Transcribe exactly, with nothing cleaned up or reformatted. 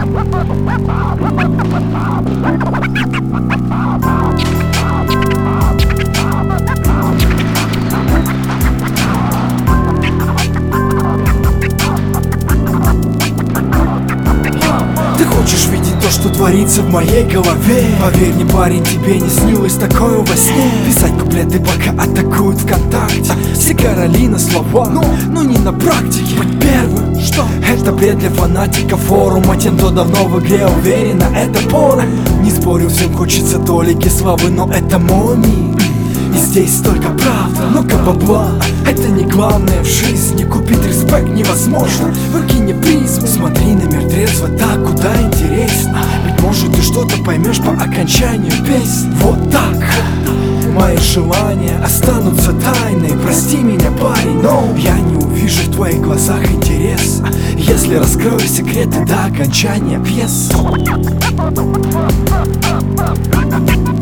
Ты хочешь видеть то, что творится в моей голове? Поверь мне, парень, тебе не снилось такое во сне. Писать куплеты, пока атакуют ВКонтакте. Все короли на слова, но, но не на практике. Быть первым, что? Это бред для фанатиков форума. Тем, кто давно в игре уверенно, это пора. Не спорю, всем хочется толики славы, но это мой мир. И здесь только правда, много бабла. Это не главное в жизни. Купить респект невозможно. Выкини призму, смотри на мир трезво, так куда интересно. Ведь может ты что-то поймешь по окончанию песни. Вот так. Мои желания останутся тайной. Прости меня, парень, но я не увижу в твоих глазах интерес, если раскрою секреты до окончания пьес.